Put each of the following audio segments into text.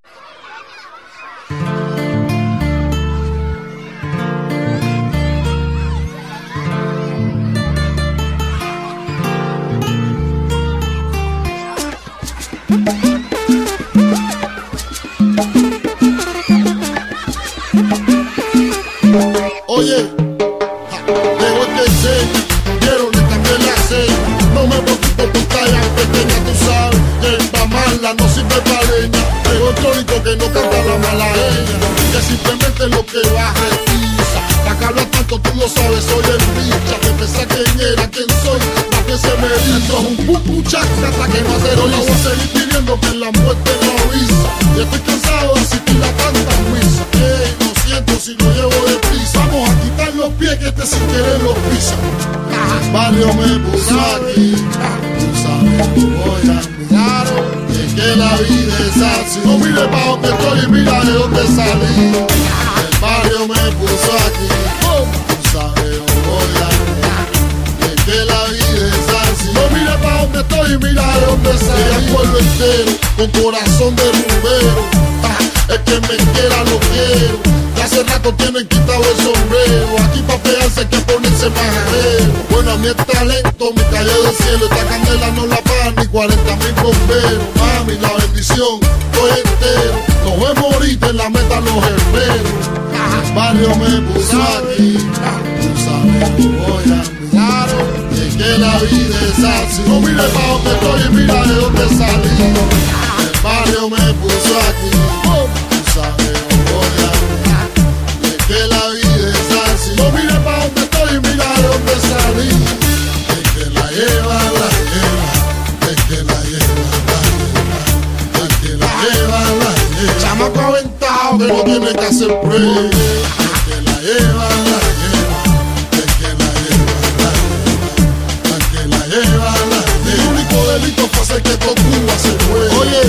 Oye, dejo que enseñe, quiero que también la sé. No me preocupo por talla pequeña, tú sabes que pa' mala no sirve pa' leña. Hay otro único que no canta la malagueña, que simplemente lo que baja es pizza. Pa' que habla tanto tú lo sabes, soy el bicha. Que pensás quién era, quién soy, pa' que se me hizo un pupuchaca hasta que no hacer. La voy a seguir pidiendo que la muerte no avisa. Y estoy cansado de asistir a tantas misas. Lo siento si lo llevo de prisa. Vamos a quitar los pies que este sin querer los pisa. Barrio me puso aquí, tú sabes que voy a mirar. Es que la vida es así. No mire pa' donde estoy y mira de dónde salí. El barrio me puso aquí, tú sabes que voy a mirar. Es que la vida es así. No mire pa' donde estoy y mira de dónde salí. El pueblo entero con corazón de rumbero. El que me quiera lo quiero. Ya hace rato tienen quitado el sombrero. Aquí pa' pegarse hay que ponerse majadero. Bueno, a mí es talento, me cayó del cielo. Esta candela no la pagan ni 40.000 bomberos. Mami, la bendición, estoy entero. Nos vemos ahorita en la meta los herreros. Barrio me puso aquí, tú sabes que voy a mirar. Es que la vida es así. No mire pa' donde estoy y mira de dónde salí. El barrio me puso aquí, tú sabes que voy a mirar. Es que la vida es así. No mire pa' donde estoy y mira de dónde salí. Es que la lleva, la lleva. Es que la lleva, la lleva. Es que la lleva, la lleva. Chamaco aventado que no tiene que hacer prueba. Es que la lleva, la lleva. Es que la lleva, la lleva. Es que la lleva, la lleva. Mi único delito fue hacer que todo Cuba se mueva. Oye,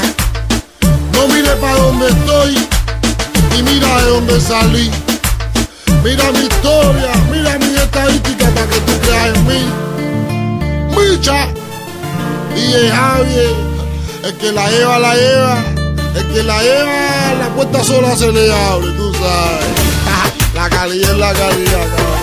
no mire pa' donde estoy y mira de dónde salí. Mira mi historia, mira mi estadística para que tú creas en mí. Micha y es Javier, el que la lleva, la lleva. El que la lleva, la puerta sola se le abre, tú sabes. La calidad es la calidad, cabrón.